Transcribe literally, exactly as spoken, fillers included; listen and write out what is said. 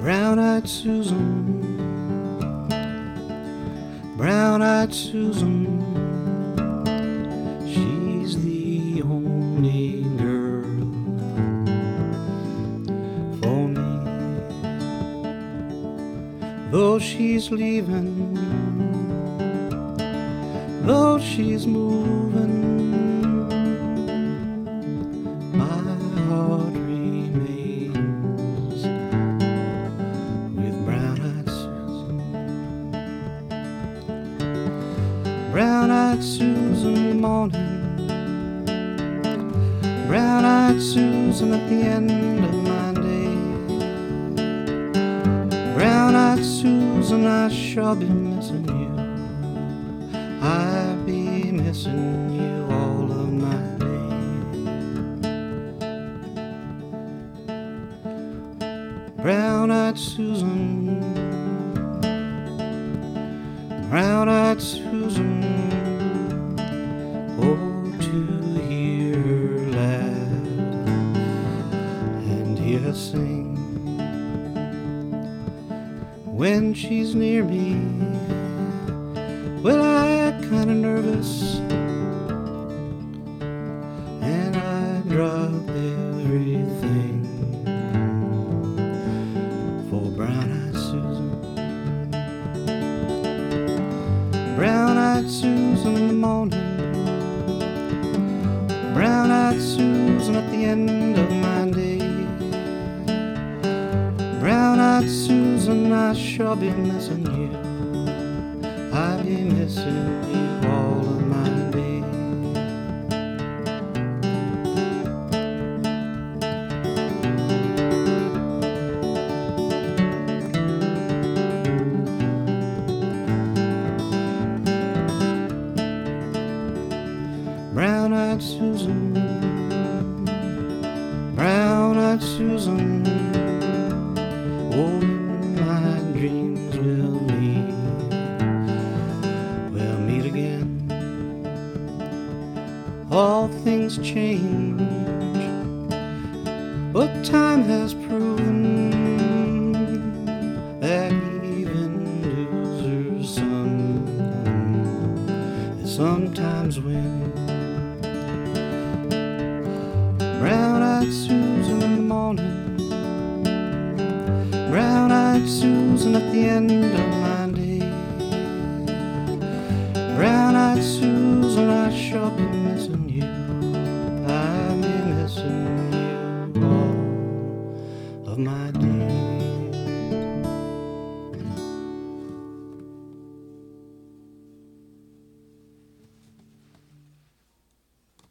Brown-eyed Susan, brown-eyed Susan, she's the only girl for me. Though she's leaving, though she's moving, my heart remains with brown-eyed Susan. Brown-eyed Susan in the morning, brown-eyed Susan at the end of my day. Brown-eyed Susan, I sure be missing you. I'll be missing you all of my days. Brown-eyed Susan, brown-eyed Susan, oh, to hear her laugh and hear her sing when she's near me. Well, I kinda nervous, and I drop everything for brown-eyed Susan. Brown-eyed Susan in the morning, brown-eyed Susan at the end of my day. Brown-eyed Susan, I sure be missing you. I'll be missing you all of my days. Brown-eyed Susan, brown-eyed Susan, oh, in my dreams we'll meet. We'll meet again. All things change, but time has proven that even losers' son they sometimes win. Brown-eyed Susan in the morning, brown-eyed Susan at the end of my day. Brown-eyed Susan, I sure be